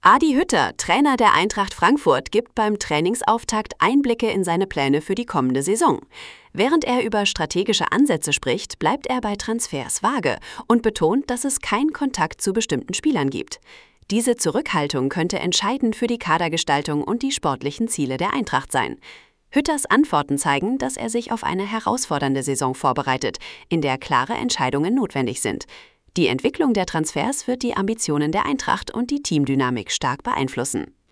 Adi Hütter, Trainer der Eintracht Frankfurt, gibt beim Trainingsauftakt Einblicke in seine Pläne für die kommende Saison. Während er über strategische Ansätze spricht, bleibt er bei Transfers vage und betont, dass es keinen Kontakt zu bestimmten Spielern gibt. Diese Zurückhaltung könnte entscheidend für die Kadergestaltung und die sportlichen Ziele der Eintracht sein. Hütters Antworten zeigen, dass er sich auf eine herausfordernde Saison vorbereitet, in der klare Entscheidungen notwendig sind. Die Entwicklung der Transfers wird die Ambitionen der Eintracht und die Teamdynamik stark beeinflussen.